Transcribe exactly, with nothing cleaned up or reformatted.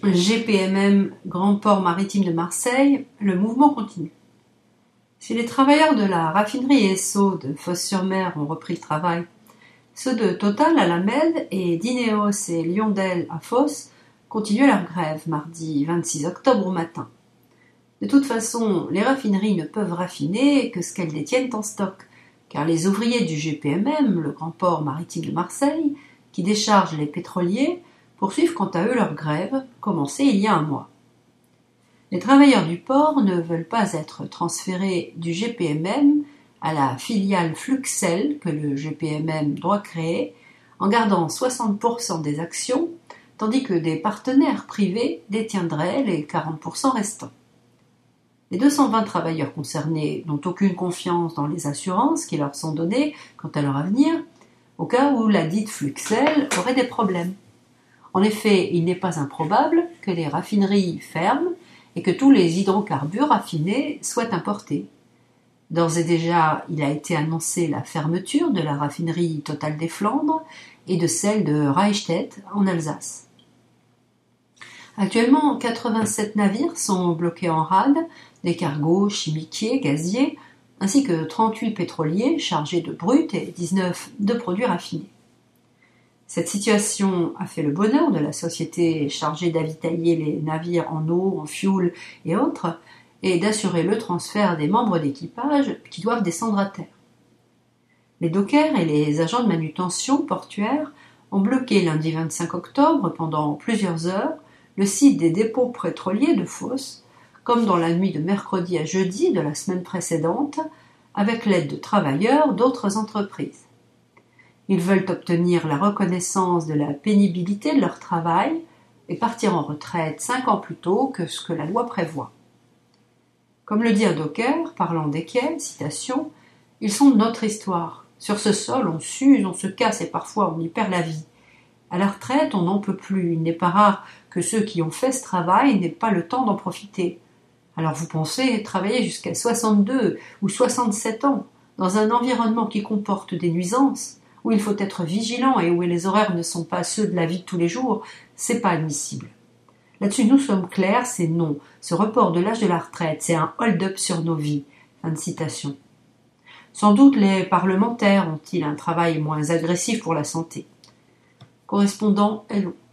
G P M M Grand Port Maritime de Marseille, le mouvement continue. Si les travailleurs de la raffinerie Esso de Fos-sur-Mer ont repris le travail, ceux de Total à la Mède et d'Ineos et Lyondell à Fos continuent leur grève mardi vingt-six octobre au matin. De toute façon, les raffineries ne peuvent raffiner que ce qu'elles détiennent en stock, car les ouvriers du G P M M, le Grand Port Maritime de Marseille, qui déchargent les pétroliers, poursuivent quant à eux leur grève, commencée il y a un mois. Les travailleurs du port ne veulent pas être transférés du G P M M à la filiale Fluxel que le G P M M doit créer, en gardant soixante pour cent des actions, tandis que des partenaires privés détiendraient les quarante pour cent restants. Les deux cent vingt travailleurs concernés n'ont aucune confiance dans les assurances qui leur sont données quant à leur avenir, au cas où la dite Fluxel aurait des problèmes. En effet, il n'est pas improbable que les raffineries ferment et que tous les hydrocarbures raffinés soient importés. D'ores et déjà, il a été annoncé la fermeture de la raffinerie Total des Flandres et de celle de Reichstedt en Alsace. Actuellement, quatre-vingt-sept navires sont bloqués en rade, des cargos chimiquiers, gaziers, ainsi que trente-huit pétroliers chargés de brut et dix-neuf de produits raffinés. Cette situation a fait le bonheur de la société chargée d'avitailler les navires en eau, en fioul et autres, et d'assurer le transfert des membres d'équipage qui doivent descendre à terre. Les dockers et les agents de manutention portuaire ont bloqué lundi vingt-cinq octobre pendant plusieurs heures le site des dépôts pétroliers de Fos, comme dans la nuit de mercredi à jeudi de la semaine précédente, avec l'aide de travailleurs d'autres entreprises. Ils veulent obtenir la reconnaissance de la pénibilité de leur travail et partir en retraite cinq ans plus tôt que ce que la loi prévoit. Comme le dit un docker, parlant des quais, citation, « Ils sont notre histoire. Sur ce sol, on s'use, on se casse et parfois on y perd la vie. À la retraite, on n'en peut plus. Il n'est pas rare que ceux qui ont fait ce travail n'aient pas le temps d'en profiter. Alors vous pensez travailler jusqu'à soixante-deux ou soixante-sept ans dans un environnement qui comporte des nuisances, où il faut être vigilant et où les horaires ne sont pas ceux de la vie de tous les jours, c'est pas admissible. Là-dessus, nous sommes clairs, c'est non. Ce report de l'âge de la retraite, c'est un hold-up sur nos vies. » Fin de citation. Sans doute les parlementaires ont-ils un travail moins agressif pour la santé. Correspondant Hello.